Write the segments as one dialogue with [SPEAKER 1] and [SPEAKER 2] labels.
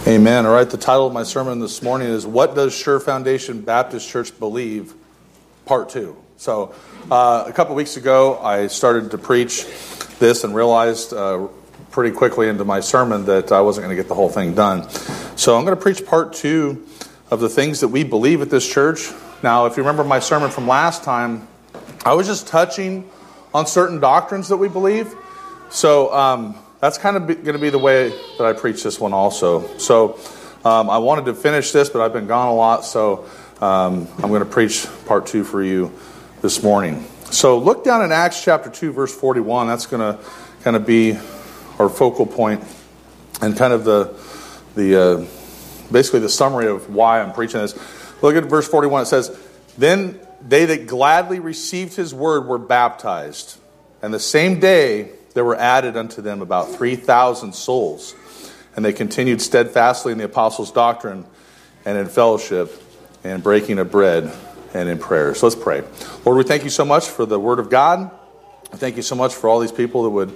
[SPEAKER 1] Amen. All right, the title of my sermon this morning is What Does Sure Foundation Baptist Church Believe? Part 2. So, a couple weeks ago, I started to preach this and realized pretty quickly into my sermon that I wasn't going to get the whole thing done. So, I'm going to preach part 2 of the things that we believe at this church. Now, if you remember my sermon from last time, I was just touching on certain doctrines that we believe. So, that's kind of going to be the way that I preach this one also. So I wanted to finish this, but I've been gone a lot, so I'm going to preach part 2 for you this morning. So look down in Acts chapter 2, verse 41. That's going to kind of be our focal point and kind of the basically the summary of why I'm preaching this. Look at verse 41. It says, "Then they that gladly received his word were baptized, and the same day there were added unto them about 3,000 souls. And they continued steadfastly in the apostles' doctrine and in fellowship and breaking of bread and in prayer." So let's pray. Lord, we thank you so much for the word of God. Thank you so much for all these people that would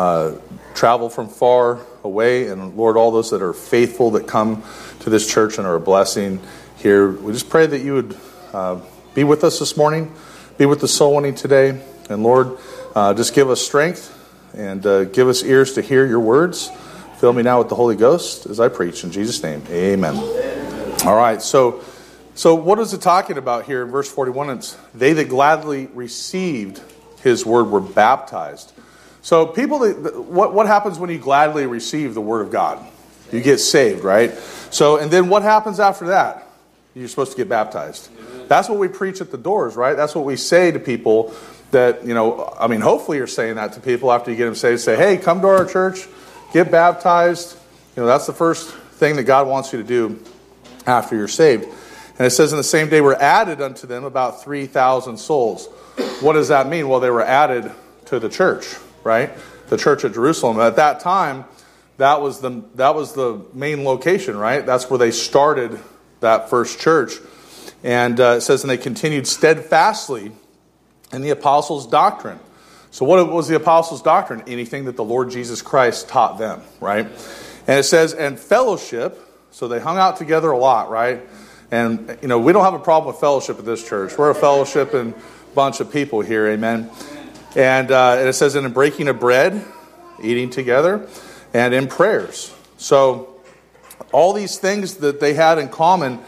[SPEAKER 1] travel from far away. And Lord, all those that are faithful that come to this church and are a blessing here. We just pray that you would be with us this morning, be with the soul winning today. And Lord, just give us strength. And give us ears to hear your words. Fill me now with the Holy Ghost as I preach. In Jesus' name, amen. All right, so what is it talking about here in verse 41? It's they that gladly received his word were baptized. So people, what happens when you gladly receive the word of God? You get saved, right? So, and then what happens after that? You're supposed to get baptized. That's what we preach at the doors, right? That's what we say to people. That, hopefully you're saying that to people after you get them saved. Say, hey, come to our church, get baptized. That's the first thing that God wants you to do after you're saved. And it says in the same day were added unto them about 3,000 souls. What does that mean? Well, they were added to the church, right? The church at Jerusalem. At that time, that was the main location, right? That's where they started that first church. And it says, and they continued steadfastly in the apostles' doctrine. So what was the apostles' doctrine? Anything that the Lord Jesus Christ taught them, right? And it says, and fellowship. So they hung out together a lot, right? And, we don't have a problem with fellowship at this church. We're a fellowship and bunch of people here, amen? And it says, in breaking of bread, eating together, and in prayers. So all these things that they had in common.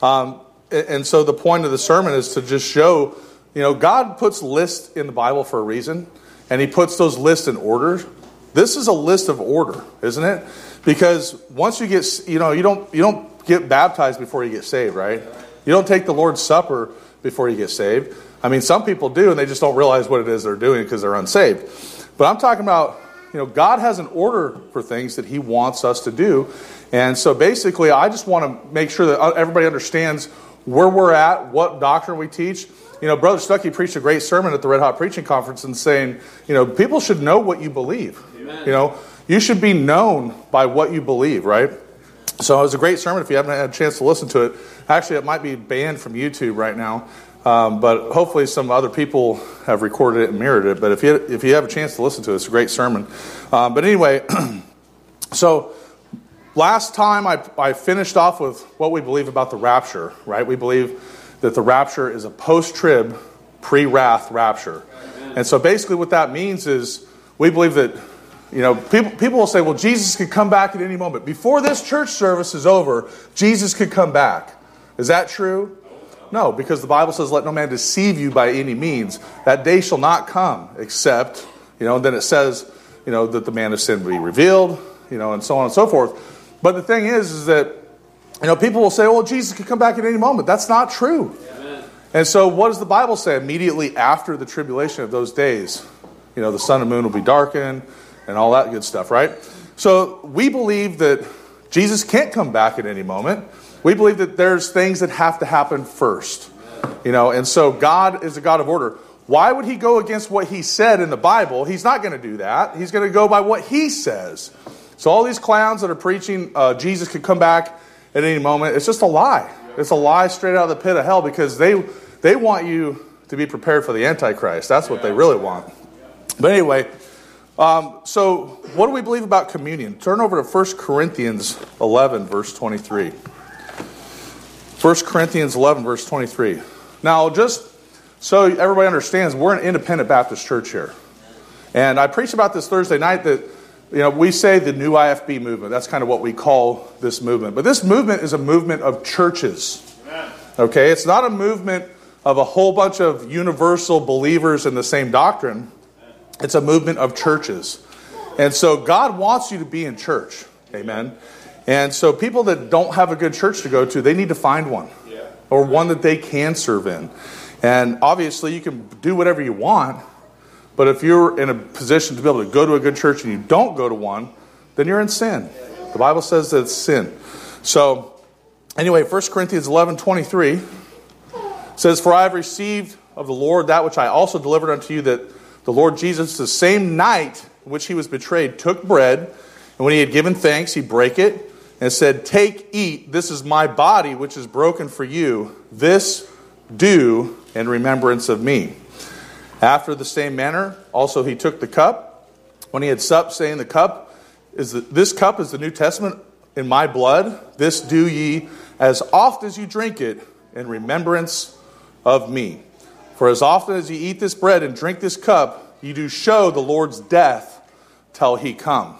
[SPEAKER 1] And so the point of the sermon is to just show, God puts lists in the Bible for a reason, and he puts those lists in order. This is a list of order, isn't it? Because once you get, you don't get baptized before you get saved, right? You don't take the Lord's Supper before you get saved. I mean, some people do, and they just don't realize what it is they're doing because they're unsaved. But I'm talking about, God has an order for things that he wants us to do. And so basically, I just want to make sure that everybody understands where we're at, what doctrine we teach. Brother Stuckey preached a great sermon at the Red Hot Preaching Conference and saying, people should know what you believe. Amen. You should be known by what you believe, right? So it was a great sermon. If you haven't had a chance to listen to it, actually it might be banned from YouTube right now, but hopefully some other people have recorded it and mirrored it. But if you have a chance to listen to it, it's a great sermon. But anyway, so last time I finished off with what we believe about the rapture, right? We believe that the rapture is a post-trib, pre-wrath rapture. Amen. And so basically what that means is we believe that, people will say, well, Jesus could come back at any moment. Before this church service is over, Jesus could come back. Is that true? No, because the Bible says, let no man deceive you by any means. That day shall not come, except, and then it says, that the man of sin will be revealed, and so on and so forth. But the thing is that, people will say, well, Jesus could come back at any moment. That's not true. Amen. And so what does the Bible say? Immediately after the tribulation of those days, the sun and moon will be darkened and all that good stuff, right? So we believe that Jesus can't come back at any moment. We believe that there's things that have to happen first. And so God is a God of order. Why would he go against what he said in the Bible? He's not going to do that. He's going to go by what he says. So all these clowns that are preaching Jesus could come back at any moment, it's just a lie. It's a lie straight out of the pit of hell because they want you to be prepared for the Antichrist. That's what they really want. But anyway, So what do we believe about communion? Turn over to 1 Corinthians 11, verse 23. 1 Corinthians 11, verse 23. Now, just so everybody understands, we're an independent Baptist church here. And I preached about this Thursday night that, we say the new IFB movement. That's kind of what we call this movement. But this movement is a movement of churches. Okay? It's not a movement of a whole bunch of universal believers in the same doctrine. It's a movement of churches. And so God wants you to be in church. Amen. And so people that don't have a good church to go to, they need to find one. Or one that they can serve in. And obviously you can do whatever you want. But if you're in a position to be able to go to a good church and you don't go to one, then you're in sin. The Bible says that it's sin. So anyway, 1 Corinthians 11:23 says, "For I have received of the Lord that which I also delivered unto you, that the Lord Jesus, the same night in which he was betrayed, took bread, and when he had given thanks, he brake it, and said, Take, eat, this is my body, which is broken for you. This do in remembrance of me. After the same manner, also he took the cup, when he had supped, saying, This cup is the New Testament in my blood. This do ye as oft as you drink it in remembrance of me. For as often as ye eat this bread and drink this cup, ye do show the Lord's death till he come."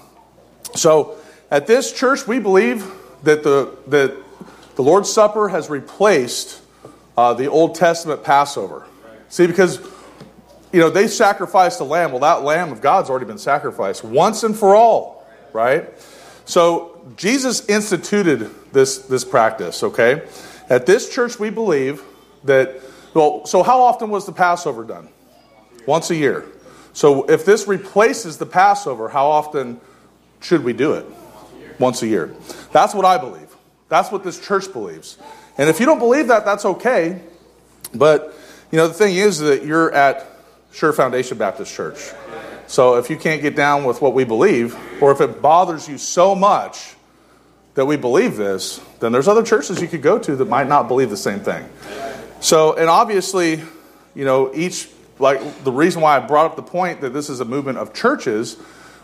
[SPEAKER 1] So at this church, we believe that the Lord's Supper has replaced the Old Testament Passover. See, because they sacrificed a lamb. Well, that lamb of God's already been sacrificed once and for all, right? So Jesus instituted this practice, okay? At this church, we believe that, so how often was the Passover done? Once a year. So if this replaces the Passover, how often should we do it? Once a year. That's what I believe. That's what this church believes. And if you don't believe that, that's okay. But, the thing is that you're at Sure Foundation Baptist Church. So if you can't get down with what we believe, or if it bothers you so much that we believe this, then there's other churches you could go to that might not believe the same thing. So, and obviously, the reason why I brought up the point that this is a movement of churches,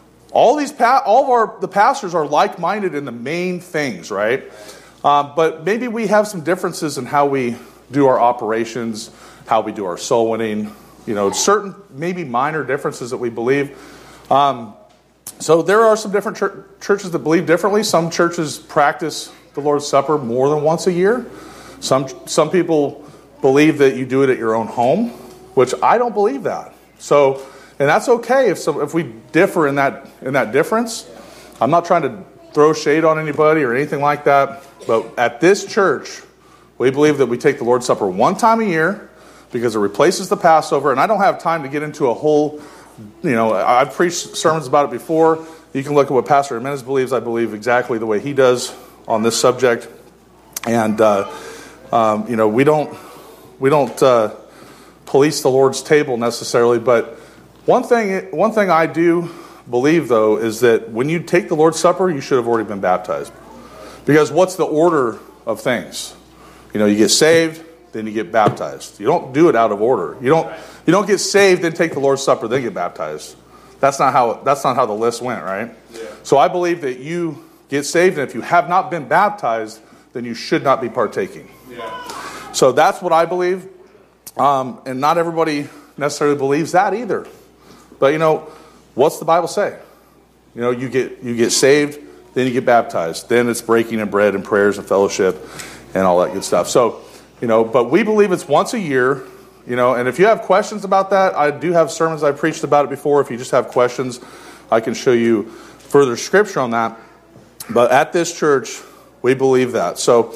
[SPEAKER 1] the pastors are like-minded in the main things, right? But maybe we have some differences in how we do our operations, how we do our soul winning, certain maybe minor differences that we believe. So there are some different churches that believe differently. Some churches practice the Lord's Supper more than once a year. Some people believe that you do it at your own home, which I don't believe that. So, and that's okay if we differ in that difference. I'm not trying to throw shade on anybody or anything like that. But at this church, we believe that we take the Lord's Supper one time a year because it replaces the Passover. And I don't have time to get into a whole, I've preached sermons about it before. You can look at what Pastor Jimenez believes. I believe exactly the way he does on this subject. And, we don't police the Lord's table necessarily. But one thing I do believe, though, is that when you take the Lord's Supper, you should have already been baptized. Because what's the order of things? You get saved, then you get baptized. You don't do it out of order. You don't get saved, then take the Lord's Supper, then get baptized. That's not how the list went, right? Yeah. So I believe that you get saved, and if you have not been baptized, then you should not be partaking. Yeah. So that's what I believe. And not everybody necessarily believes that either. But what's the Bible say? You get saved, then you get baptized. Then it's breaking of bread and prayers and fellowship and all that good stuff. So, but we believe it's once a year, and if you have questions about that, I do have sermons I've preached about it before. If you just have questions, I can show you further scripture on that. But at this church, we believe that. So,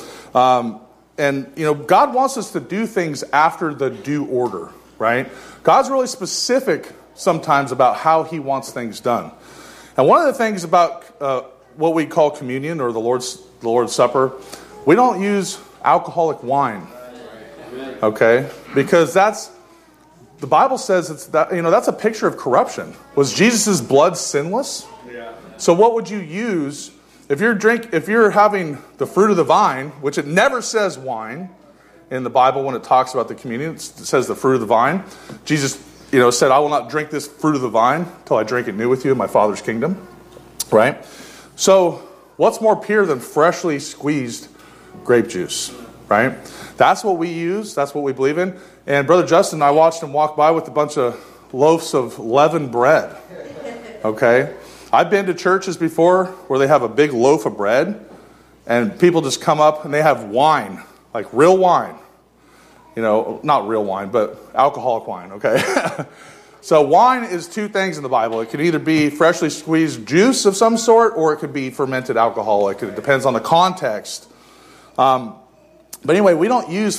[SPEAKER 1] God wants us to do things after the due order, right? God's really specific sometimes about how he wants things done. And one of the things about what we call communion or the Lord's Supper, we don't use alcoholic wine, okay? Because the Bible says that's a picture of corruption. Was Jesus' blood sinless? Yeah. So what would you use if you're having the fruit of the vine, which it never says wine in the Bible when it talks about the communion, it says the fruit of the vine. Jesus, said, I will not drink this fruit of the vine till I drink it new with you in my Father's kingdom. Right? So, what's more pure than freshly squeezed grape juice? Right? That's what we use. That's what we believe in. And Brother Justin, I watched him walk by with a bunch of loaves of leavened bread. Okay? I've been to churches before where they have a big loaf of bread and people just come up and they have wine, like real wine. Not real wine, but alcoholic wine, okay? So wine is two things in the Bible. It can either be freshly squeezed juice of some sort or it could be fermented alcoholic. It depends on the context. But anyway, we don't use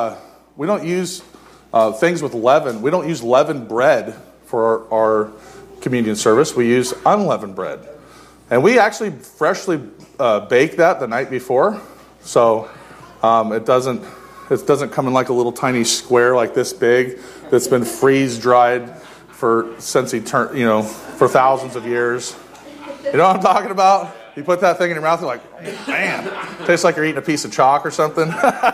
[SPEAKER 1] things with leaven. We don't use leavened bread for our communion service. We use unleavened bread. And we actually freshly bake that the night before. So it doesn't come in like a little tiny square like this big that's been freeze dried for thousands of years. You know what I'm talking about? You put that thing in your mouth, you're like, man, tastes like you're eating a piece of chalk or something.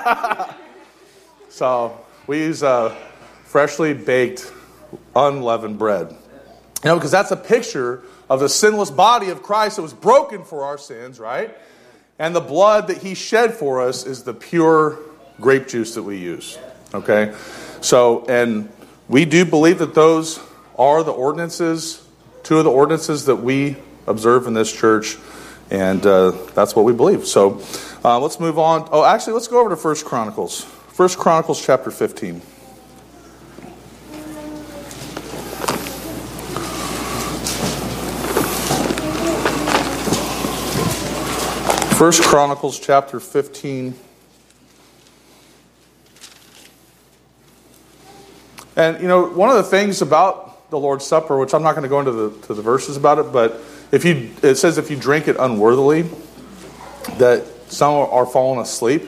[SPEAKER 1] So we use freshly baked, unleavened bread. Because that's a picture of the sinless body of Christ that was broken for our sins, right? And the blood that he shed for us is the pure grape juice that we use. Okay? So, and we do believe that those are the ordinances, two of the ordinances that we observe in this church. And that's what we believe. So let's move on. Oh, actually, let's go over to 1 Chronicles. 1 Chronicles chapter 15. 1 Chronicles chapter 15. And, one of the things about the Lord's Supper, which I'm not going to go into the verses about it, but it says if you drink it unworthily, that some are falling asleep.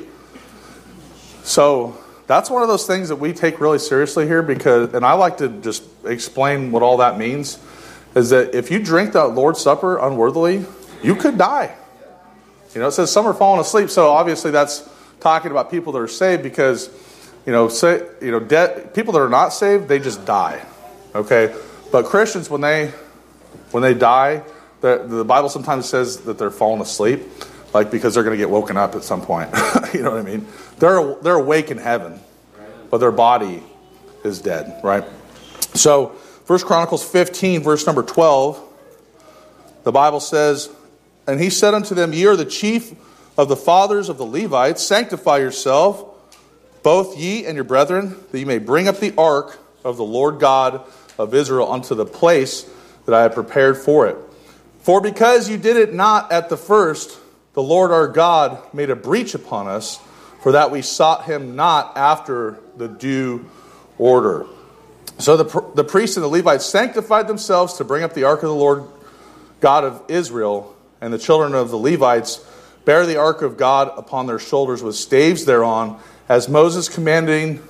[SPEAKER 1] So that's one of those things that we take really seriously here and I like to just explain what all that means, is that if you drink the Lord's Supper unworthily, you could die. It says some are falling asleep, so obviously that's talking about people that are saved because, people that are not saved, they just die. Okay? But Christians, when they die, the Bible sometimes says that they're falling asleep, like because they're going to get woken up at some point. You know what I mean? They're awake in heaven, but their body is dead, right? So, 1 Chronicles 15, verse number 12, the Bible says, "And he said unto them, Ye are the chief of the fathers of the Levites. Sanctify yourself, both ye and your brethren, that ye may bring up the ark of the Lord God of Israel unto the place that I have prepared for it. For because you did it not at the first, the Lord our God made a breach upon us, for that we sought him not after the due order." So the priests and the Levites sanctified themselves to bring up the ark of the Lord God of Israel, and the children of the Levites bear the ark of God upon their shoulders with staves thereon, as Moses commanded,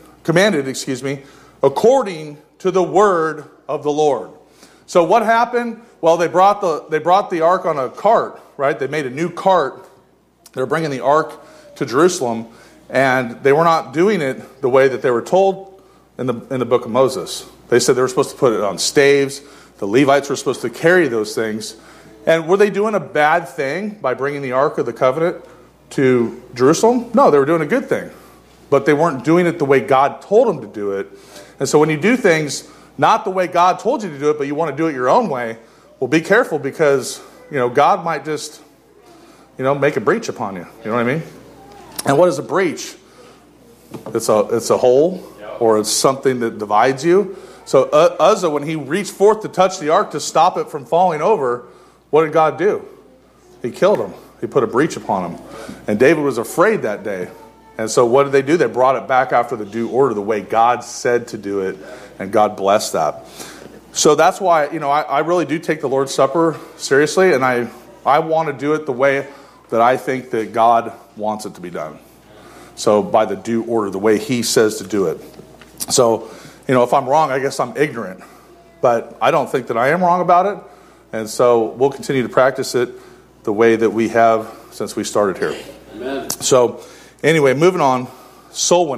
[SPEAKER 1] according to the word of the Lord. So what happened? Well, they brought the ark on a cart, right? They made a new cart. They were bringing the ark to Jerusalem, and they were not doing it the way that they were told in the book of Moses. They said they were supposed to put it on staves. The Levites were supposed to carry those things. And were they doing a bad thing by bringing the Ark of the Covenant to Jerusalem? No, they were doing a good thing. But they weren't doing it the way God told them to do it. And so when you do things not the way God told you to do it, but you want to do it your own way, well, be careful because, God might just, make a breach upon you. You know what I mean? And what is a breach? It's a hole, or it's something that divides you. So Uzzah, when he reached forth to touch the ark to stop it from falling over, what did God do? He killed him. He put a breach upon him. And David was afraid that day. And so what did they do? They brought it back after the due order, the way God said to do it, and God blessed that. So that's why, I really do take the Lord's Supper seriously, and I want to do it the way that I think that God wants it to be done. So by the due order, the way he says to do it. So, if I'm wrong, I guess I'm ignorant. But I don't think that I am wrong about it. And so we'll continue to practice it the way that we have since we started here. Amen. So anyway, moving on, soul winning.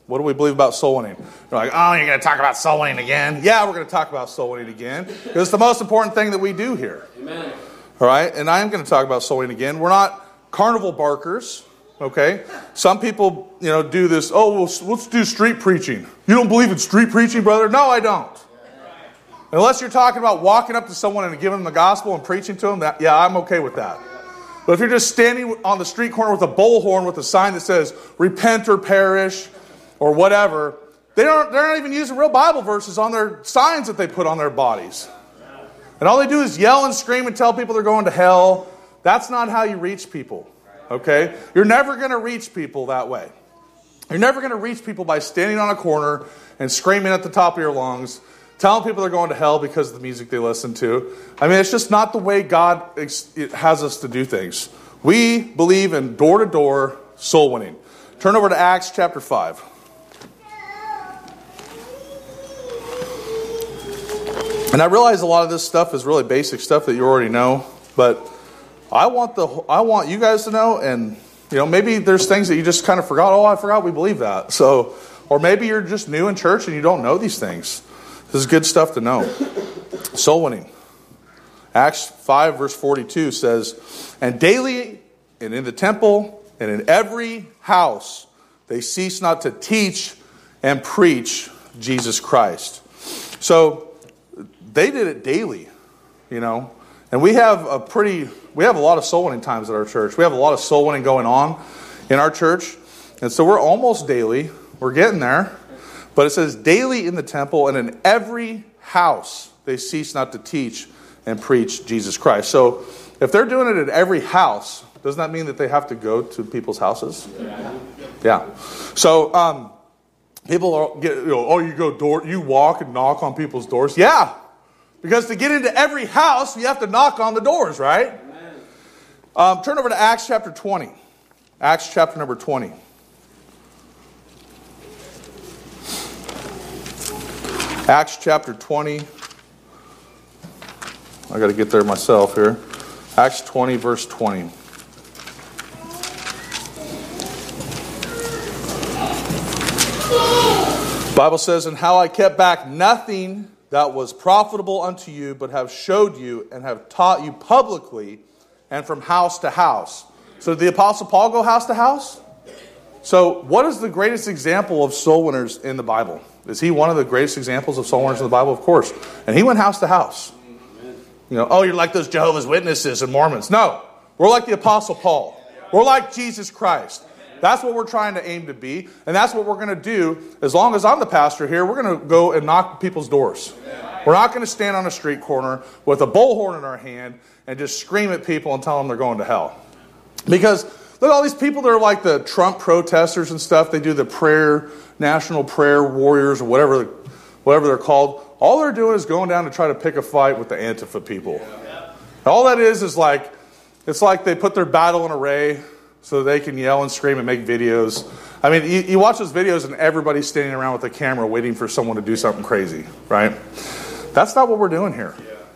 [SPEAKER 1] What do we believe about soul winning? They're like, oh, you're going to talk about soul winning again? Yeah, we're going to talk about soul winning again. Because it's the most important thing that we do here.
[SPEAKER 2] Amen.
[SPEAKER 1] All right? And I am going to talk about soul winning again. We're not carnival barkers. Okay? Some people, do this, let's do street preaching. You don't believe in street preaching, brother? No, I don't. Unless you're talking about walking up to someone and giving them the gospel and preaching to them, I'm okay with that. But if you're just standing on the street corner with a bullhorn with a sign that says, repent or perish, or whatever, they're not even using real Bible verses on their signs that they put on their bodies. And all they do is yell and scream and tell people they're going to hell. That's not how you reach people. Okay? You're never going to reach people that way. You're never going to reach people by standing on a corner and screaming at the top of your lungs, telling people they're going to hell because of the music they listen to. I mean, it's just not the way God has us to do things. We believe in door-to-door soul winning. Turn over to Acts chapter 5. And I realize a lot of this stuff is really basic stuff that you already know, but I want you guys to know, and maybe there's things that you just kind of forgot. Oh, I forgot we believe that. So, or maybe you're just new in church and you don't know these things. This is good stuff to know. Soul winning. Acts 5 verse 42 says, and daily and in the temple and in every house they cease not to teach and preach Jesus Christ. So they did it daily, and we have a lot of soul winning times at our church. We have a lot of soul winning going on in our church. And so we're almost daily. We're getting there. But it says daily in the temple and in every house they cease not to teach and preach Jesus Christ. So if they're doing it at every house, doesn't that mean that they have to go to people's houses? Yeah. So people you walk and knock on people's doors. Yeah. Because to get into every house, you have to knock on the doors, right? Turn over to Acts chapter 20. Acts chapter number 20. Acts chapter 20. I got to get there myself here. Acts 20, verse 20. The Bible says, and how I kept back nothing that was profitable unto you, but have showed you and have taught you publicly and from house to house. So did the Apostle Paul go house to house? So what is the greatest example of soul winners in the Bible? Is he one of the greatest examples of soul winners in the Bible? Of course. And he went house to house. You're like those Jehovah's Witnesses and Mormons. No, we're like the Apostle Paul. We're like Jesus Christ. That's what we're trying to aim to be. And that's what we're going to do. As long as I'm the pastor here, we're going to go and knock people's doors. We're not going to stand on a street corner with a bullhorn in our hand and just scream at people and tell them they're going to hell. Because look, all these people that are like the Trump protesters and stuff, they do the National Prayer Warriors or whatever they're called. All they're doing is going down to try to pick a fight with the Antifa people. All that is like, it's like they put their battle in array so they can yell and scream and make videos. I mean, you watch those videos and everybody's standing around with a camera waiting for someone to do something crazy, right? That's not what we're doing here.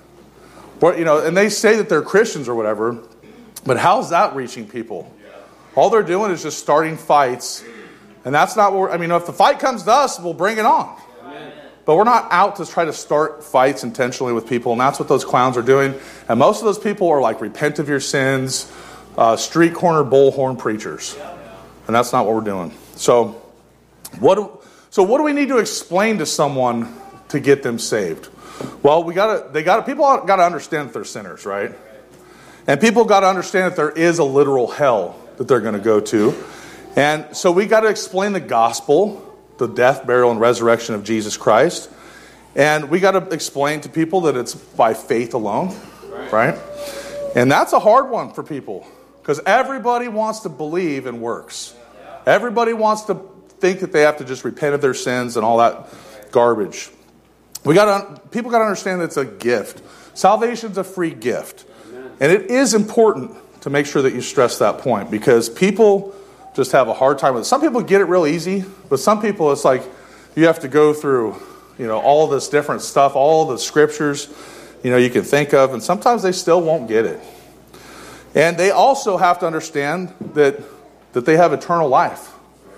[SPEAKER 1] And they say that they're Christians or whatever, but how's that reaching people? All they're doing is just starting fights, and that's not what if the fight comes to us, we'll bring it on. But we're not out to try to start fights intentionally with people, and that's what those clowns are doing. And most of those people are like, repent of your sins, street corner bullhorn preachers. And that's not what we're doing. So what do we need to explain to someone to get them saved? Well, people got to understand that they're sinners, right? And people got to understand that there is a literal hell that they're going to go to. And so we got to explain the gospel, the death, burial, and resurrection of Jesus Christ. And we got to explain to people that it's by faith alone, right? And that's a hard one for people because everybody wants to believe in works. Everybody wants to think that they have to just repent of their sins and all that garbage. People got to understand that it's a gift. Salvation's a free gift. And it is important to make sure that you stress that point because people just have a hard time with it. Some people get it real easy, but some people it's like you have to go through, all this different stuff, all the scriptures, you can think of, and sometimes they still won't get it. And they also have to understand that they have eternal life. The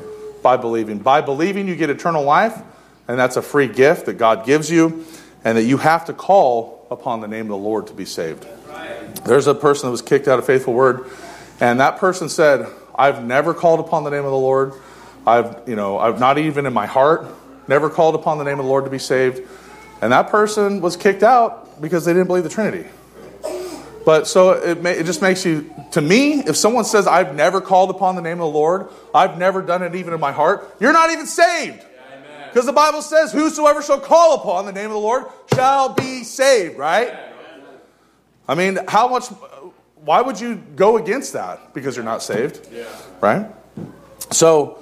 [SPEAKER 1] by believing. By believing, you get eternal life, and that's a free gift that God gives you, and that you have to call upon the name of the Lord to be saved. There's a person that was kicked out of Faithful Word, and that person said, I've never called upon the name of the Lord. I've not even in my heart, never called upon the name of the Lord to be saved. And that person was kicked out because they didn't believe the Trinity. But so it just makes you, to me, if someone says, I've never called upon the name of the Lord, I've never done it even in my heart, you're not even saved. Because the Bible says, whosoever shall call upon the name of the Lord shall be saved, right? I mean, why would you go against that? Because you're not saved, right? So,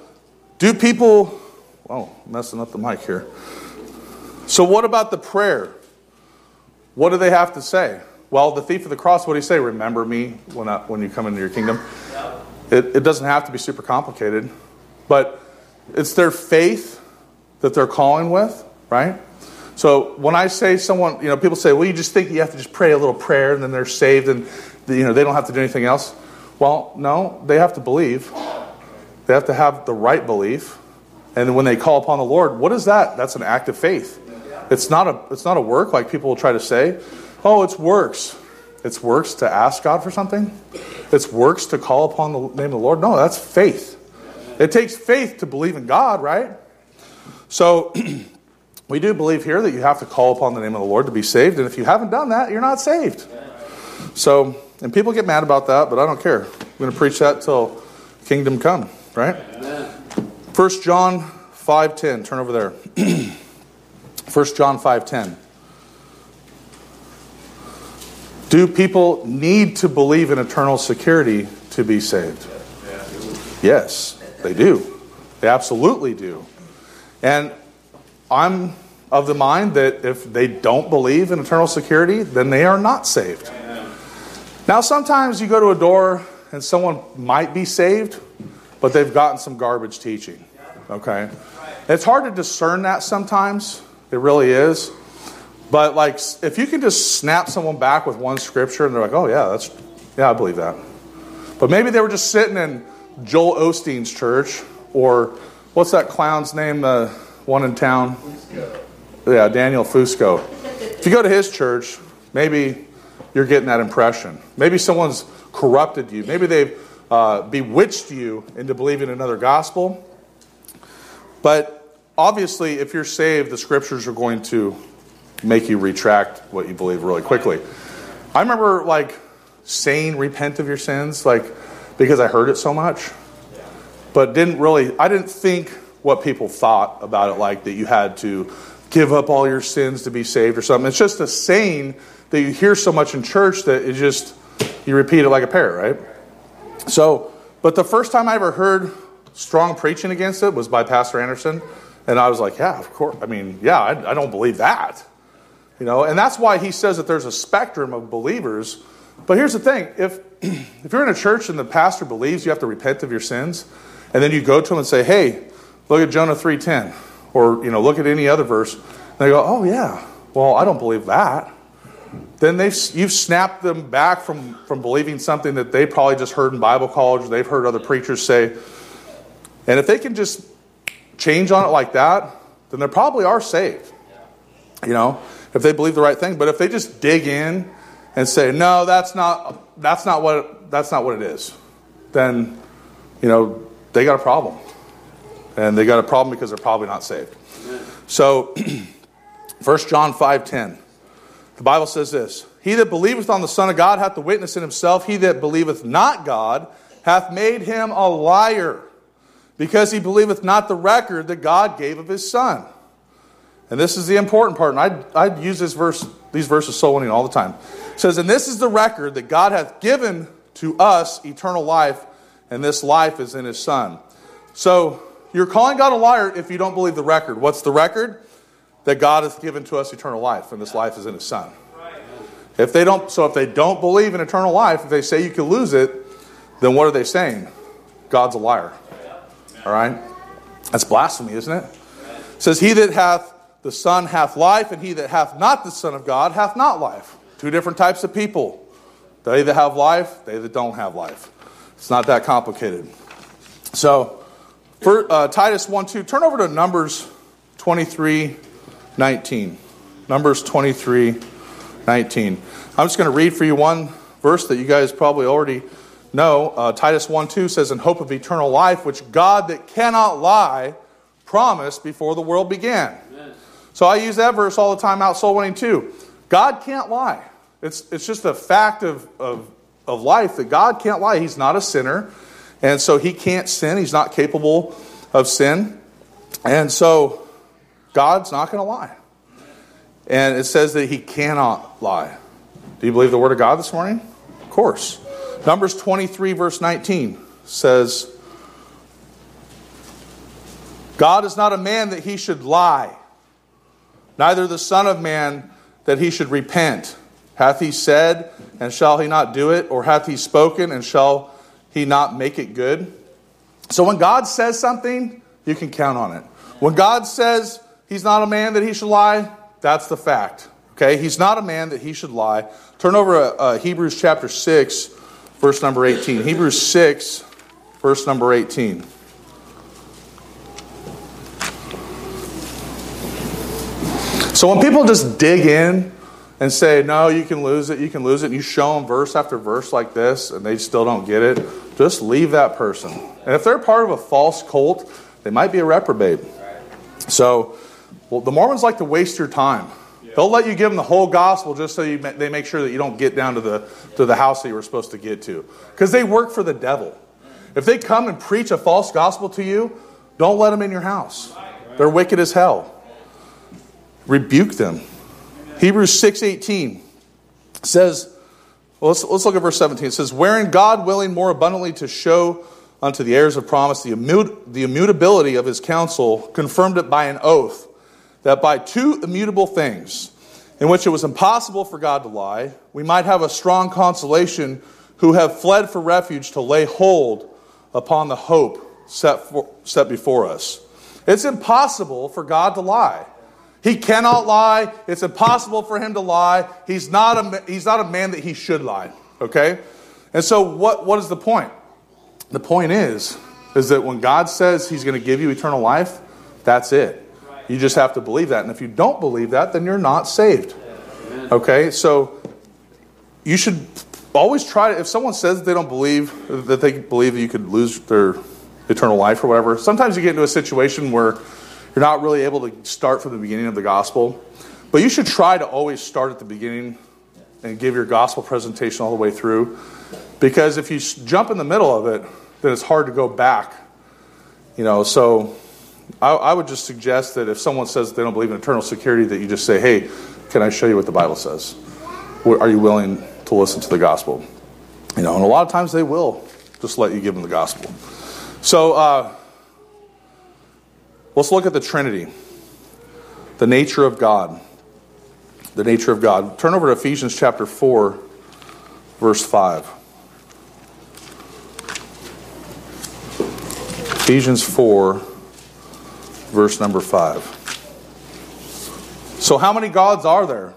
[SPEAKER 1] messing up the mic here. So what about the prayer? What do they have to say? Well, the thief of the cross, what do you say? Remember me when you come into your kingdom. It doesn't have to be super complicated. But it's their faith that they're calling with, right? So when I say someone, people say, well, you just think you have to just pray a little prayer and then they're saved and they don't have to do anything else. Well, no, they have to believe. They have to have the right belief. And when they call upon the Lord, what is that? That's an act of faith. It's not a work like people will try to say. Oh, it's works. It's works to ask God for something. It's works to call upon the name of the Lord. No, that's faith. It takes faith to believe in God, right? So we do believe here that you have to call upon the name of the Lord to be saved. And if you haven't done that, you're not saved. So, and people get mad about that, but I don't care. I'm going to preach that till kingdom come, right? 1 John 5:10. Turn over there. 1 John 5:10. Do people need to believe in eternal security to be saved? Yes, they do. They absolutely do. And I'm of the mind that if they don't believe in eternal security, then they are not saved. Now, sometimes you go to a door and someone might be saved, but they've gotten some garbage teaching. Okay? It's hard to discern that sometimes. It really is. But if you can just snap someone back with one scripture and they're like, oh yeah, I believe that. But maybe they were just sitting in Joel Osteen's church, or what's that clown's name, the one in town? Fusco. Yeah, Daniel Fusco. If you go to his church, maybe you're getting that impression. Maybe someone's corrupted you. Maybe they've bewitched you into believing another gospel. But obviously, if you're saved, the scriptures are going to make you retract what you believe really quickly. I remember saying repent of your sins, because I heard it so much, but I didn't think what people thought about it, that you had to give up all your sins to be saved or something. It's just a saying that you hear so much in church that it just, you repeat it like a parrot, right? So, but the first time I ever heard strong preaching against it was by Pastor Anderson, and I was like, yeah, of course. I don't believe that. And that's why he says that there's a spectrum of believers. But here's the thing. If you're in a church and the pastor believes you have to repent of your sins, and then you go to him and say, hey, look at Jonah 3:10, or look at any other verse, and they go, oh yeah, well, I don't believe that. Then you've snapped them back from believing something that they probably just heard in Bible college, or they've heard other preachers say. And if they can just change on it like that, then they probably are saved. If they believe the right thing. But if they just dig in and say, no, that's not what it is, then they got a problem. And they got a problem because they're probably not saved. So 1 John 5:10. The Bible says this: He that believeth on the Son of God hath the witness in himself. He that believeth not God hath made him a liar, because he believeth not the record that God gave of his Son. And this is the important part, and I'd use these verses soul winning all the time. It says, and this is the record that God hath given to us eternal life, and this life is in his Son. So you're calling God a liar if you don't believe the record. What's the record? That God hath given to us eternal life, and this life is in his Son. If they don't believe in eternal life, if they say you can lose it, then what are they saying? God's a liar. All right? That's blasphemy, isn't it? It says, he that hath the Son hath life, and he that hath not the Son of God hath not life. Two different types of people. They that have life, they that don't have life. It's not that complicated. So, Titus 1:2. Turn over to Numbers 23:19. Numbers 23:19. I'm just going to read for you one verse that you guys probably already know. Titus 1:2 says, "In hope of eternal life, which God that cannot lie promised before the world began." Amen. So I use that verse all the time out soul winning too. God can't lie. It's just a fact of life that God can't lie. He's not a sinner. And so he can't sin. He's not capable of sin. And so God's not going to lie. And it says that he cannot lie. Do you believe the word of God this morning? Of course. Numbers 23 verse 19 says, "God is not a man that he should lie, neither the son of man that he should repent. Hath he said, and shall he not do it? Or hath he spoken, and shall he not make it good?" So when God says something, you can count on it. When God says he's not a man that he should lie, that's the fact. Okay, he's not a man that he should lie. Turn over to Hebrews chapter 6, verse number 18. Hebrews 6, verse number 18. So when people just dig in and say, no, you can lose it, and you show them verse after verse like this, and they still don't get it, just leave that person. And if they're part of a false cult, they might be a reprobate. So, the Mormons like to waste your time. They'll let you give them the whole gospel just so they make sure that you don't get down to the house that you were supposed to get to. Because they work for the devil. If they come and preach a false gospel to you, don't let them in your house. They're wicked as hell. Rebuke them. Hebrews 6:18 says, well, let's look at verse 17. It says, "Wherein God, willing more abundantly to show unto the heirs of promise the immutability of his counsel, confirmed it by an oath, that by two immutable things, in which it was impossible for God to lie, we might have a strong consolation, who have fled for refuge to lay hold upon the hope set before us." It's impossible for God to lie. He cannot lie. It's impossible for him to lie. He's not a man that he should lie. Okay? And so what is the point? The point is that when God says he's going to give you eternal life, that's it. You just have to believe that. And if you don't believe that, then you're not saved. Okay? So you should always try to, if someone says they believe that you could lose their eternal life or whatever, sometimes you get into a situation where you're not really able to start from the beginning of the gospel. But you should try to always start at the beginning and give your gospel presentation all the way through. Because if you jump in the middle of it, then it's hard to go back. So I would just suggest that if someone says they don't believe in eternal security, that you just say, hey, can I show you what the Bible says? Are you willing to listen to the gospel? And a lot of times they will just let you give them the gospel. So let's look at the Trinity, the nature of God. The nature of God. Turn over to Ephesians chapter 4, verse 5. Ephesians 4, verse number 5. So how many gods are there?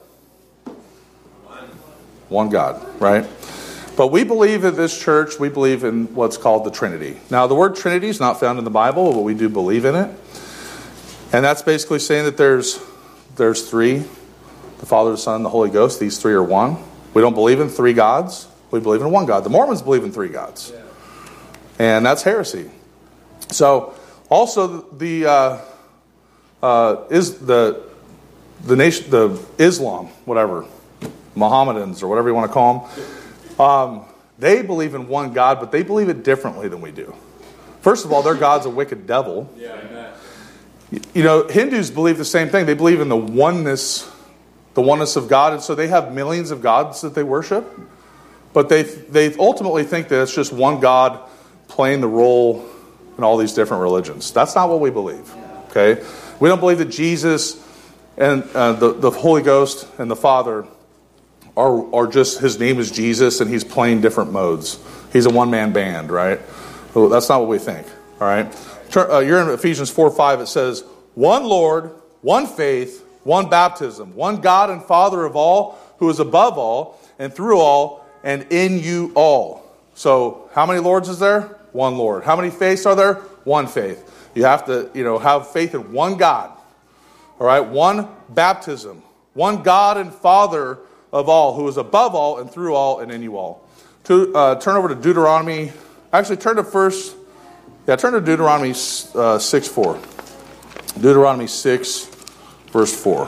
[SPEAKER 1] One God, right? But we believe in this church, we believe in what's called the Trinity. Now, the word Trinity is not found in the Bible, but we do believe in it. And that's basically saying that there's three, the Father, the Son, and the Holy Ghost. These three are one. We don't believe in three gods. We believe in one God. The Mormons believe in three gods. Yeah. And that's heresy. So, also the Islam, whatever, Mohammedans or whatever you want to call them, they believe in one God, but they believe it differently than we do. First of all, their God's a wicked devil. Yeah, amen. Hindus believe the same thing. They believe in the oneness of God, and so they have millions of gods that they worship. But they ultimately think that it's just one God playing the role in all these different religions. That's not what we believe. Okay, we don't believe that Jesus and the Holy Ghost and the Father are just, his name is Jesus and he's playing different modes. He's a one-man band, right? Well, that's not what we think. All right. You're in Ephesians 4:5. It says, "One Lord, one faith, one baptism, one God and Father of all, who is above all, and through all, and in you all." So, how many Lords is there? One Lord. How many faiths are there? one faith. You have to, have faith in one God. All right, one baptism, one God and Father of all, who is above all and through all and in you all. Turn over to Deuteronomy. Actually, turn to Deuteronomy 6:4. Deuteronomy 6, verse 4.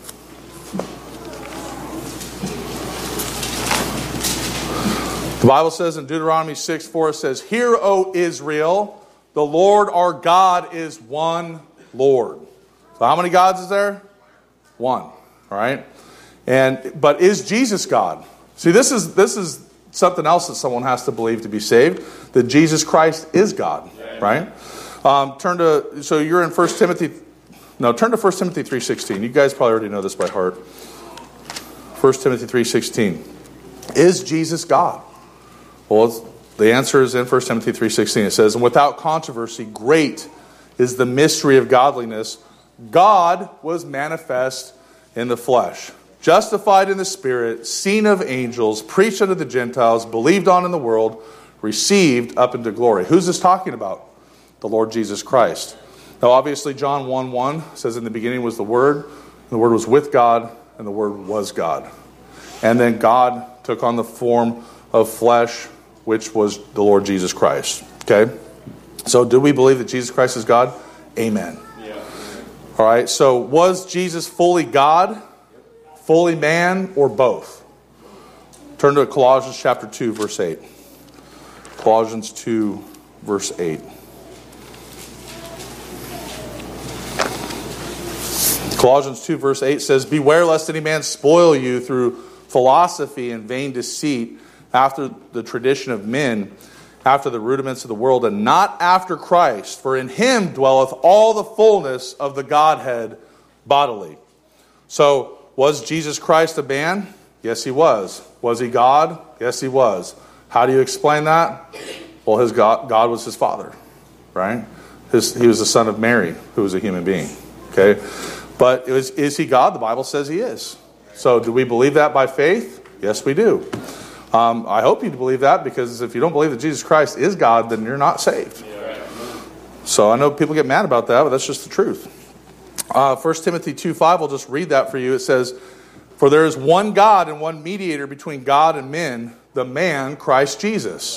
[SPEAKER 1] The Bible says in Deuteronomy 6:4, it says, "Hear, O Israel, the Lord our God is one Lord." So how many gods is there? One. All right? But is Jesus God? See, this is something else that someone has to believe to be saved, that Jesus Christ is God, right? Turn to 1 Timothy 3:16. You guys probably already know this by heart. 1 Timothy 3:16. Is Jesus God? Well, the answer is in 1 Timothy 3:16. It says, "And without controversy, great is the mystery of godliness. God was manifest in the flesh, justified in the Spirit, seen of angels, preached unto the Gentiles, believed on in the world, received up into glory." Who's this talking about? The Lord Jesus Christ. Now, obviously, John 1:1 says, "In the beginning was the Word, and the Word was with God, and the Word was God." And then God took on the form of flesh, which was the Lord Jesus Christ. Okay? So, do we believe that Jesus Christ is God? Amen. All right, so was Jesus fully God, fully man, or both? Turn to Colossians chapter 2, verse 8. Colossians 2, verse 8. Colossians 2, verse 8 says, "Beware lest any man spoil you through philosophy and vain deceit, after the tradition of men, after the rudiments of the world, and not after Christ. For in him dwelleth all the fullness of the Godhead bodily." So, was Jesus Christ a man? Yes, he was. Was he God? Yes, he was. How do you explain that? Well, God was his father, right? He was the son of Mary, who was a human being. Okay, but is he God? The Bible says he is. So, do we believe that by faith? Yes, we do. I hope you believe that, because if you don't believe that Jesus Christ is God, then you're not saved. So I know people get mad about that, but that's just the truth. 1 Timothy 2:5, I'll just read that for you. It says, "For there is one God and one mediator between God and men, the man Christ Jesus."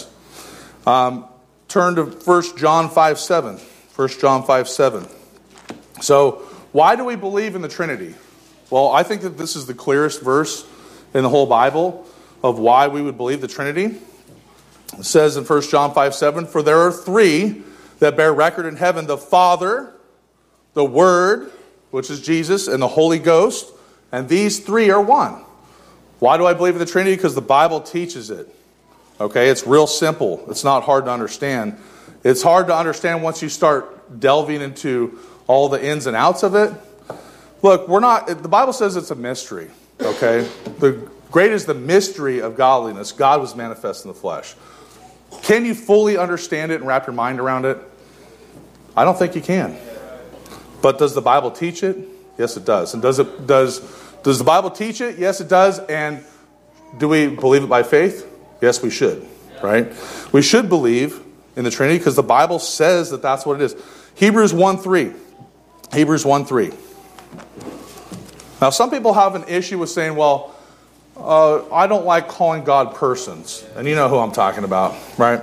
[SPEAKER 1] Turn to 1 John 5:7. 1 John 5:7. So, why do we believe in the Trinity? Well, I think that this is the clearest verse in the whole Bible of why we would believe the Trinity. It says in 1 John 5:7, "For there are three that bear record in heaven, the Father, the Word," which is Jesus, "and the Holy Ghost, and these three are one." Why do I believe in the Trinity? Because the Bible teaches it. Okay, it's real simple. It's not hard to understand. It's hard to understand once you start delving into all the ins and outs of it. Look, the Bible says it's a mystery. Okay? Great is the mystery of godliness. God was manifest in the flesh. Can you fully understand it and wrap your mind around it? I don't think you can. But does the Bible teach it? Yes, it does. And does the Bible teach it? Yes, it does. And do we believe it by faith? Yes, we should. Right? We should believe in the Trinity because the Bible says that that's what it is. Hebrews 1:3. Hebrews 1:3. Now, some people have an issue with saying, well, I don't like calling God persons. And you know who I'm talking about, right?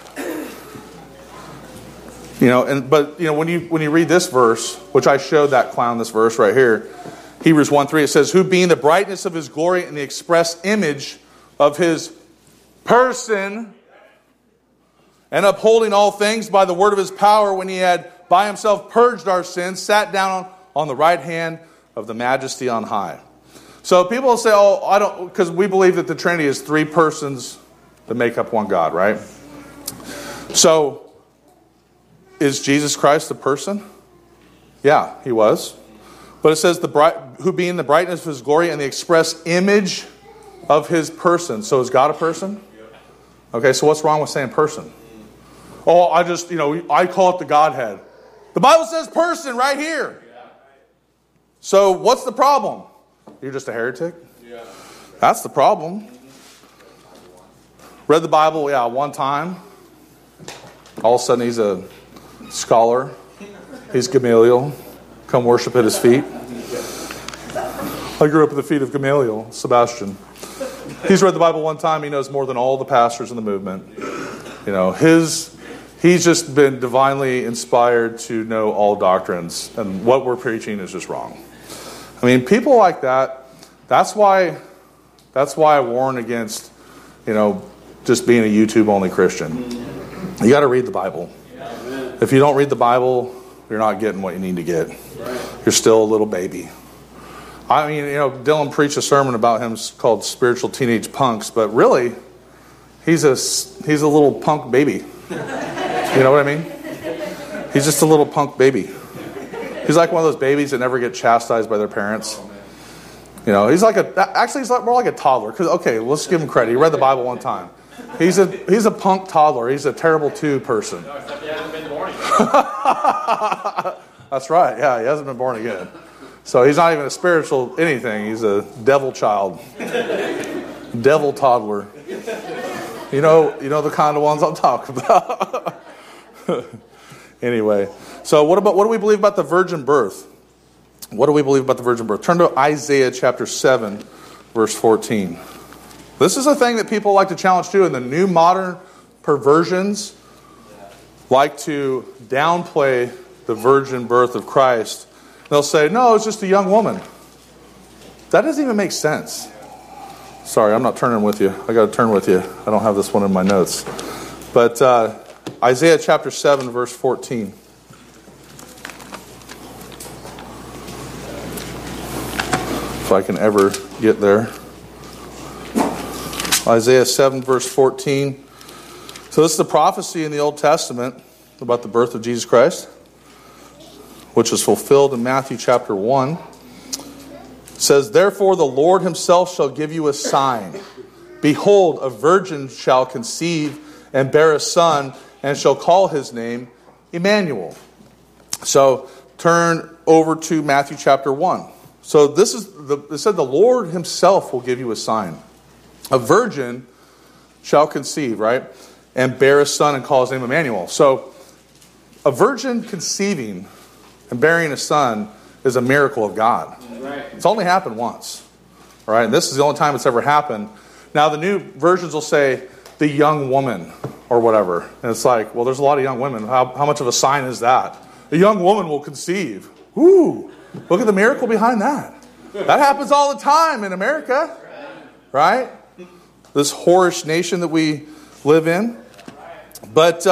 [SPEAKER 1] But when you read this verse, which I showed that clown this verse right here, Hebrews 1:3, it says, "Who being the brightness of his glory and the express image of his person, and upholding all things by the word of his power, when he had by himself purged our sins, sat down on the right hand of the majesty on high." So people will say, "Oh, I don't," because we believe that the Trinity is three persons that make up one God, right? So, is Jesus Christ a person? Yeah, he was. But it says, "Who being the brightness of his glory and the express image of his person." So is God a person? Okay, so what's wrong with saying person? Oh, I call it the Godhead. The Bible says person right here. So what's the problem? You're just a heretic? Yeah. That's the problem. Read the Bible, one time. All of a sudden he's a scholar. He's Gamaliel. Come worship at his feet. I grew up at the feet of Gamaliel, Sebastian. He's read the Bible one time. He knows more than all the pastors in the movement. You know, he's just been divinely inspired to know all doctrines, and what we're preaching is just wrong. I mean, people like that. That's why I warn against, just being a YouTube-only Christian. You got to read the Bible. If you don't read the Bible, you're not getting what you need to get. You're still a little baby. I mean, Dylan preached a sermon about him called Spiritual Teenage Punks, but really, he's a little punk baby. You know what I mean? He's just a little punk baby. He's like one of those babies that never get chastised by their parents. He's like more like a toddler. Because okay, let's give him credit. He read the Bible one time. He's a punk toddler. He's a terrible 2 person.
[SPEAKER 2] No, except he hasn't been born again.
[SPEAKER 1] That's right. Yeah, he hasn't been born again. So he's not even a spiritual anything. He's a devil child, devil toddler. You know the kind of ones I'm talking about. Anyway, so what do we believe about the virgin birth? What do we believe about the virgin birth? Turn to Isaiah chapter 7, verse 14. This is a thing that people like to challenge too, and the new modern perversions like to downplay the virgin birth of Christ. They'll say, no, it's just a young woman. That doesn't even make sense. Sorry, I'm not turning with you. I got to turn with you. I don't have this one in my notes. But Isaiah chapter 7, verse 14. If I can ever get there. Isaiah 7, verse 14. So this is the prophecy in the Old Testament about the birth of Jesus Christ, which was fulfilled in Matthew chapter 1. It says, therefore the Lord himself shall give you a sign. Behold, a virgin shall conceive and bear a son, and shall call his name Emmanuel. So turn over to Matthew chapter 1. So it said the Lord himself will give you a sign. A virgin shall conceive, right? And bear a son and call his name Emmanuel. So a virgin conceiving and bearing a son is a miracle of God.
[SPEAKER 2] Right.
[SPEAKER 1] It's only happened once. All right? And this is the only time it's ever happened. Now the new versions will say the young woman or whatever. And it's like, well, there's a lot of young women. How much of a sign is that? A young woman will conceive. Ooh, look at the miracle behind that. That happens all the time in America. Right? This whorish nation that we live in. But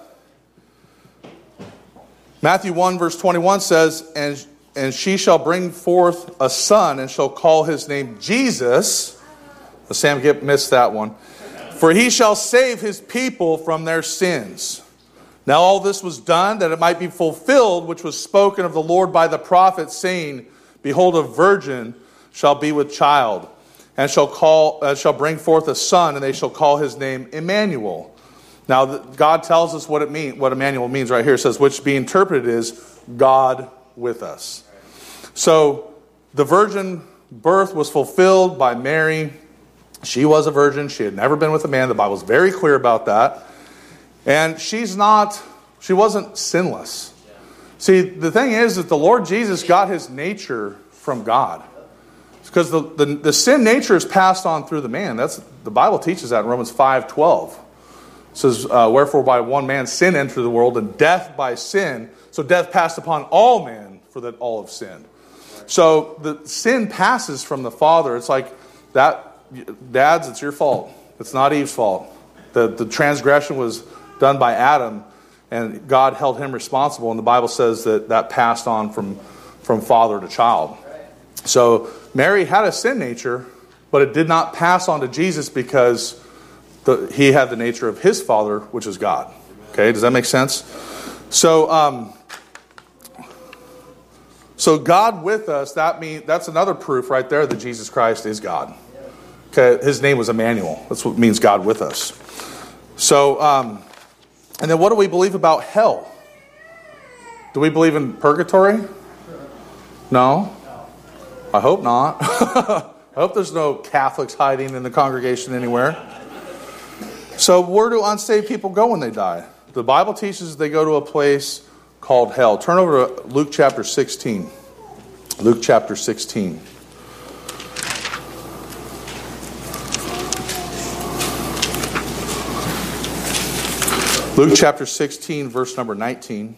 [SPEAKER 1] Matthew 1 verse 21 says, and she shall bring forth a son and shall call his name Jesus. Sam Gipp missed that one. For he shall save his people from their sins. Now all this was done that it might be fulfilled, which was spoken of the Lord by the prophet, saying, behold, a virgin shall be with child, and shall bring forth a son, and they shall call his name Emmanuel. Now God tells us what Emmanuel means right here. It says, which being interpreted is God with us. So the virgin birth was fulfilled by Mary. She was a virgin. She had never been with a man. The Bible's very clear about that. And she wasn't sinless. See, the thing is that the Lord Jesus got his nature from God. Because the sin nature is passed on through the man. The Bible teaches that in Romans 5:12. It says, wherefore by one man sin entered the world, and death by sin. So death passed upon all men, for that all have sinned. So the sin passes from the Father. It's like that. Dads, it's your fault. It's not Eve's fault. The transgression was done by Adam, and God held him responsible. And the Bible says that passed on from father to child. So Mary had a sin nature, but it did not pass on to Jesus because he had the nature of his father, which is God. Okay, does that make sense? So God with us, that's another proof right there that Jesus Christ is God. Okay, his name was Emmanuel. That's what means God with us. So, and then what do we believe about hell? Do we believe in purgatory? No? I hope not. I hope there's no Catholics hiding in the congregation anywhere. So where do unsaved people go when they die? The Bible teaches they go to a place called hell. Turn over to Luke chapter 16. Luke chapter 16. Luke chapter 16, verse number 19.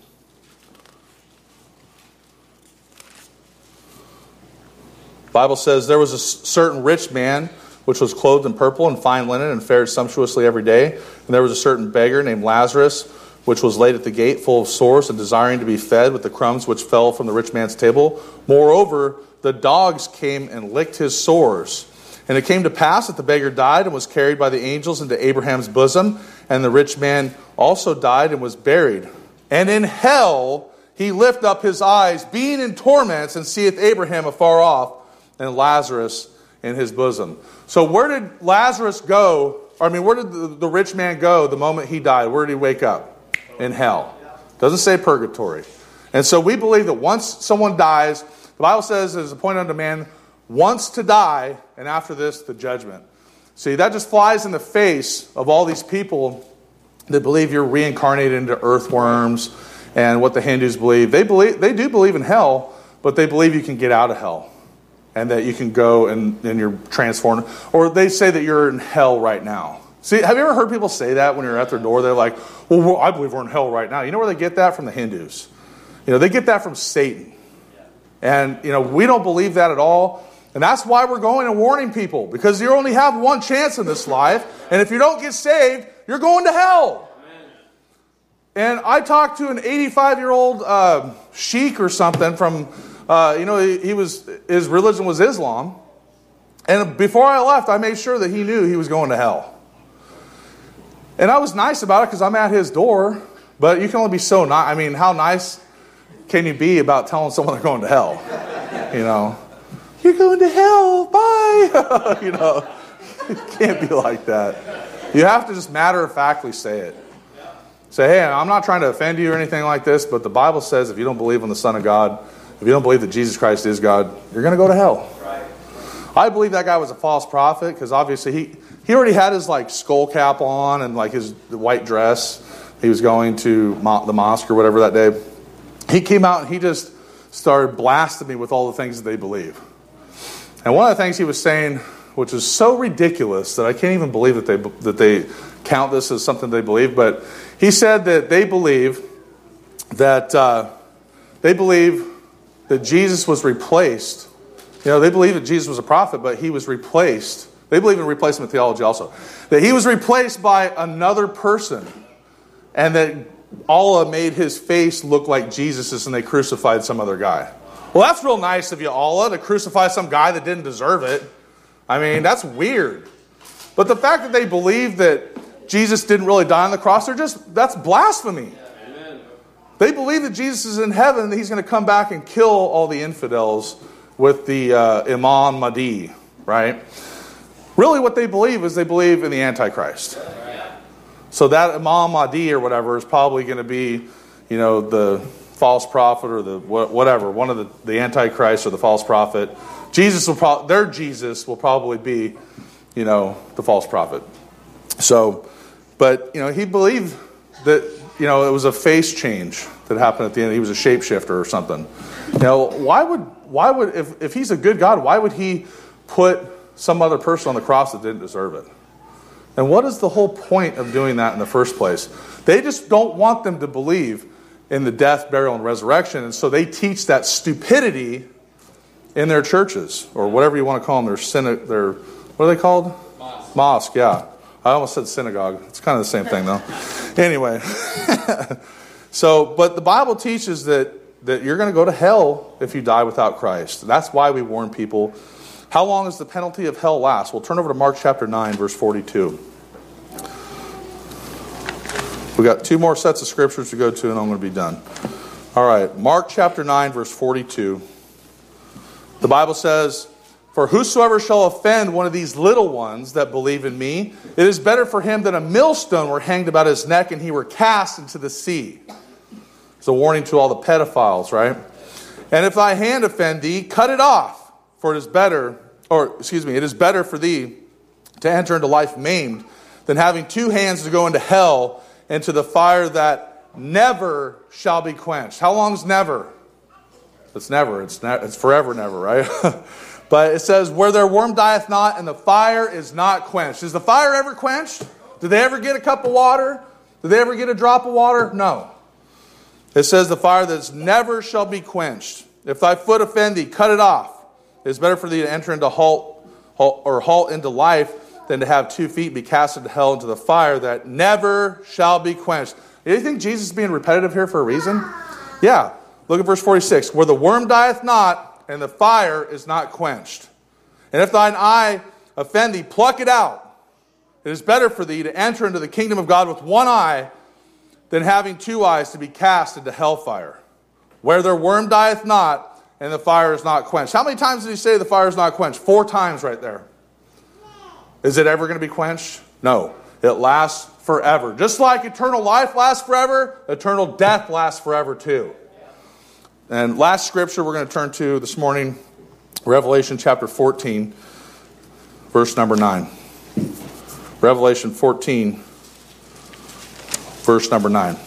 [SPEAKER 1] The Bible says, there was a certain rich man which was clothed in purple and fine linen and fared sumptuously every day. And there was a certain beggar named Lazarus, which was laid at the gate full of sores and desiring to be fed with the crumbs which fell from the rich man's table. Moreover, the dogs came and licked his sores. And it came to pass that the beggar died and was carried by the angels into Abraham's bosom. And the rich man also died and was buried. And in hell he lift up his eyes, being in torments, and seeth Abraham afar off, and Lazarus in his bosom. So where did Lazarus go? Where did the rich man go the moment he died? Where did he wake up? In hell. Doesn't say purgatory. And so we believe that once someone dies, the Bible says it is appointed unto man once to die, and after this, the judgment. See, that just flies in the face of all these people that believe you're reincarnated into earthworms and what the Hindus believe. They do believe in hell, but they believe you can get out of hell and that you can go and you're transformed. Or they say that you're in hell right now. See, have you ever heard people say that when you're at their door? They're like, well, I believe we're in hell right now. You know where they get that? From the Hindus. They get that from Satan. And, we don't believe that at all. And that's why we're going and warning people. Because you only have one chance in this life. And if you don't get saved, you're going to hell. Amen. And I talked to an 85-year-old sheik or something from, his religion was Islam. And before I left, I made sure that he knew he was going to hell. And I was nice about it because I'm at his door. But you can only be so nice. How nice can you be about telling someone they're going to hell? You're going to hell, bye. It can't be like that. You have to just matter-of-factly say it. Say, hey, I'm not trying to offend you or anything like this, but the Bible says if you don't believe in the Son of God, if you don't believe that Jesus Christ is God, you're going to go to hell. Right. I believe that guy was a false prophet because obviously he already had his skull cap on and his white dress. He was going to the mosque or whatever that day. He came out and he just started blasting me with all the things that they believe. And one of the things he was saying, which is so ridiculous that I can't even believe that they count this as something they believe, but he said that they believe that Jesus was replaced. They believe that Jesus was a prophet, but he was replaced. They believe in replacement theology also. That he was replaced by another person, and that Allah made his face look like Jesus's, and they crucified some other guy. Well, that's real nice of you, Allah, to crucify some guy that didn't deserve it. That's weird. But the fact that they believe that Jesus didn't really die on the cross, that's blasphemy. Amen. They believe that Jesus is in heaven and that he's going to come back and kill all the infidels with the Imam Mahdi, right? Really what they believe is they believe in the Antichrist. So that Imam Mahdi or whatever is probably going to be, the false prophet or the whatever, one of the Antichrist or the false prophet. Their Jesus will probably be, the false prophet. So, but, he believed that, it was a face change that happened at the end. He was a shapeshifter or something. Why would, if he's a good God, why would he put some other person on the cross that didn't deserve it? And what is the whole point of doing that in the first place? They just don't want them to believe in the death, burial, and resurrection. And so they teach that stupidity in their churches, or whatever you want to call them. Their what are they called? Mosque, yeah. I almost said synagogue. It's kind of the same thing, though. Anyway. But the Bible teaches that you're going to go to hell if you die without Christ. That's why we warn people. How long does the penalty of hell last? We'll turn over to Mark chapter 9, verse 42. We got two more sets of scriptures to go to, and I'm going to be done. All right, Mark chapter 9, verse 42. The Bible says, "For whosoever shall offend one of these little ones that believe in me, it is better for him that a millstone were hanged about his neck and he were cast into the sea." It's a warning to all the pedophiles, right? "And if thy hand offend thee, cut it off, for it is better for thee to enter into life maimed than having two hands to go into hell, and to the fire that never shall be quenched. How long is never? It's never. It's forever never, right? But it says, where their worm dieth not, and the fire is not quenched. Is the fire ever quenched? Did they ever get a cup of water? Did they ever get a drop of water? No. It says the fire that never shall be quenched. If thy foot offend thee, cut it off. It is better for thee to enter into halt into life than to have 2 feet be cast into hell into the fire that never shall be quenched. Do you think Jesus is being repetitive here for a reason? Yeah. Look at verse 46. Where the worm dieth not, and the fire is not quenched. And if thine eye offend thee, pluck it out. It is better for thee to enter into the kingdom of God with one eye than having 2 eyes to be cast into hellfire. Where their worm dieth not, and the fire is not quenched. How many times did he say the fire is not quenched? 4 times right there. Is it ever going to be quenched? No. It lasts forever. Just like eternal life lasts forever, eternal death lasts forever too. And last scripture we're going to turn to this morning, Revelation chapter 14, verse number 9. Revelation 14, verse number 9. It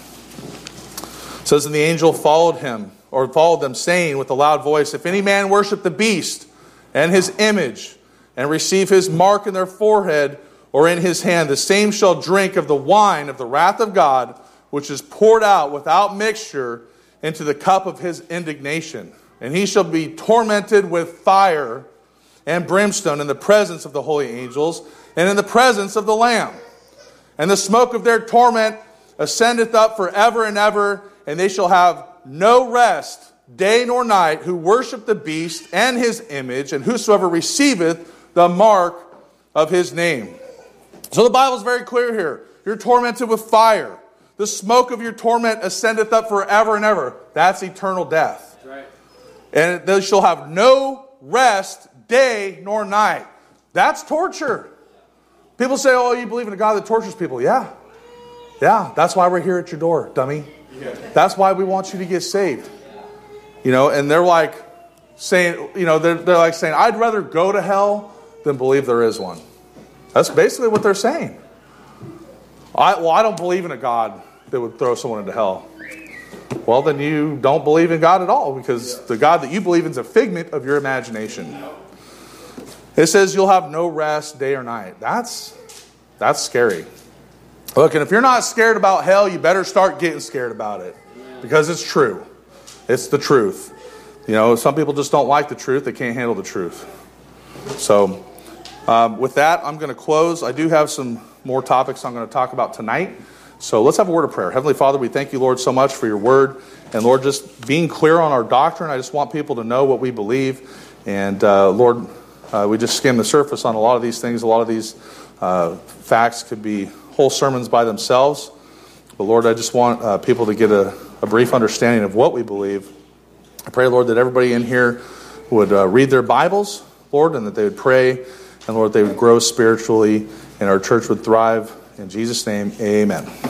[SPEAKER 1] says, and the angel followed them, saying with a loud voice, if any man worship the beast and his image, and receive his mark in their forehead or in his hand, the same shall drink of the wine of the wrath of God, which is poured out without mixture into the cup of his indignation. And he shall be tormented with fire and brimstone in the presence of the holy angels and in the presence of the Lamb. And the smoke of their torment ascendeth up forever and ever, and they shall have no rest, day nor night, who worship the beast and his image, and whosoever receiveth the mark of his name. So the Bible is very clear here. You're tormented with fire. The smoke of your torment ascendeth up forever and ever. That's eternal death. That's right. And they shall have no rest, day nor night. That's torture. People say, oh, you believe in a God that tortures people. Yeah. Yeah, that's why we're here at your door, dummy. Yeah. That's why we want you to get saved. You know, and they're like saying, they're like saying, I'd rather go to hell than believe there is one. That's basically what they're saying. I don't believe in a God that would throw someone into hell. Well, then you don't believe in God at all, because the God that you believe in is a figment of your imagination. It says you'll have no rest day or night. That's scary. Look, and if you're not scared about hell, you better start getting scared about it, because it's true. It's the truth. Some people just don't like the truth. They can't handle the truth. So with that, I'm going to close. I do have some more topics I'm going to talk about tonight. So let's have a word of prayer. Heavenly Father, we thank you, Lord, so much for your word. And Lord, just being clear on our doctrine. I just want people to know what we believe. And Lord, we just skim the surface on a lot of these things. A lot of these facts could be whole sermons by themselves. But Lord, I just want people to get a brief understanding of what we believe. I pray, Lord, that everybody in here would read their Bibles, Lord, and that they would pray. And Lord, they would grow spiritually and our church would thrive. In Jesus' name, amen.